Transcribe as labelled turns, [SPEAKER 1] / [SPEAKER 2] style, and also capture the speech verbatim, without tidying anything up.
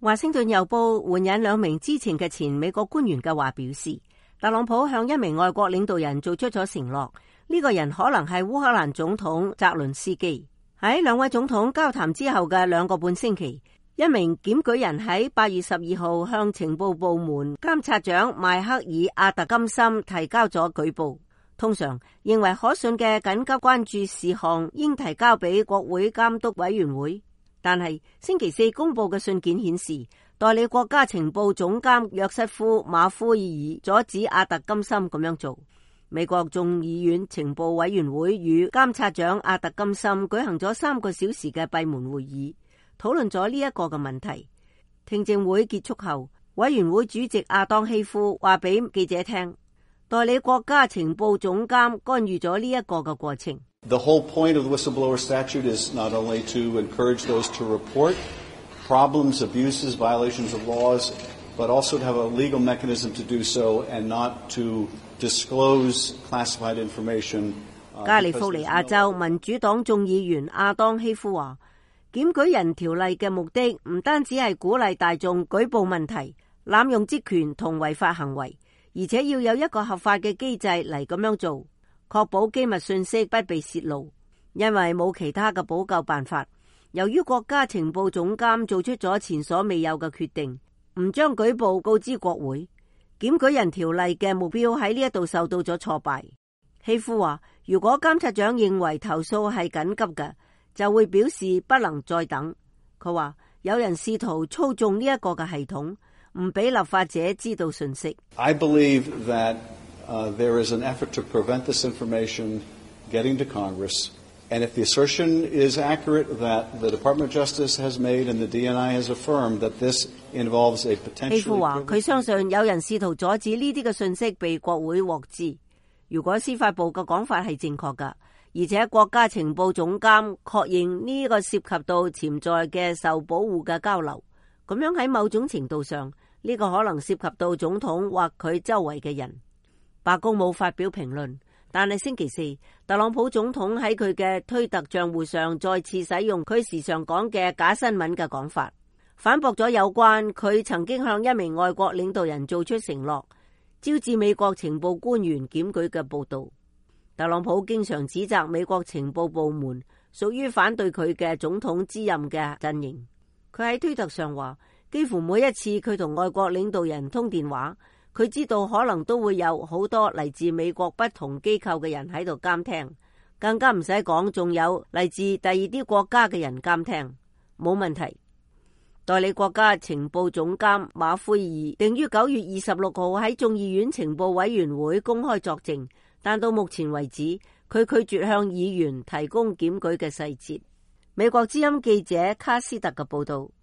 [SPEAKER 1] 華盛頓郵報援引兩名之前嘅前美國官員嘅話表示，特朗普向一名外國領導人做出咗承諾，呢、這個人可能係烏克蘭總統澤倫斯基。喺兩位總統交談之後嘅兩個半星期，一名檢舉人喺八月十二號向情報部門監察長邁克爾阿特金森提交咗舉報。通常認為可信嘅緊急關注事項應提交俾國會監督委員會。但係星期四公布嘅信件顯示，代理國家情報總監約瑟夫馬夫爾阻止阿特金森咁樣做。美國眾議院情報委員會與監察長阿特金森舉行咗三個小時嘅閉門會議，討論咗呢一個嘅問題。聽證會結束後，委員會主席亞當希夫話俾記者聽，代理國家情報總監干預咗呢一個嘅過程。
[SPEAKER 2] The whole point of the whistleblower statute is not only to encourage those to report problems, abuses, violations of laws, but also to have a legal mechanism to do so and not to disclose classified information.
[SPEAKER 1] 加利福尼亞州民主黨眾議員亞當希夫話，檢舉人條例嘅目的唔單止係鼓勵大眾舉報問題、濫用職權同違法行為，而且要有一個合法嘅機制嚟咁樣做。確保機密信息不被泄露，因為冇其他嘅補救辦法。由於國家情報總監做出咗前所未有嘅決定，唔將舉報告知國會，檢舉人條例嘅目標喺呢一度受到咗挫敗。希夫話，如果監察長認為投訴係緊急嘅，就會表示不能再等。佢話有人試圖操縱呢一個嘅系統，唔俾立法者知道信息。
[SPEAKER 2] I believe that Uh, there is an effort to prevent this information getting to Congress. And if the assertion is accurate that the Department of Justice has made and the D N I has affirmed that this involves a potentially...
[SPEAKER 1] 希夫話佢相信有人試圖阻止呢啲嘅信息被國會獲知。如果司法部嘅講法係正確㗎，而且國家情報總監確認呢個涉及到潛在嘅受保護嘅交流，咁樣喺某種程度上，呢個可能涉及到總統或佢周圍嘅人。白宮冇發表評論，但係星期四，特朗普總統喺佢嘅推特賬戶上再次使用佢時常講嘅假新聞嘅講法，反駁咗有關佢曾經向一名外國領導人做出承諾，招致美國情報官員檢舉嘅報道。特朗普經常指責美國情報部門屬於反對佢嘅總統之任嘅陣營。佢喺推特上話，幾乎每一次佢同外國領導人通電話，佢知道可能都會有好多嚟自美國不同機構嘅人喺度監聽，更加唔使講，仲有嚟自第二啲國家嘅人監聽，冇問題。代理國家情報總監馬奎爾定於九月二十六號喺眾議院情報委員會公開作證，但到目前為止，佢拒絕向議員提供檢舉嘅細節。美國之音記者卡斯特嘅報道。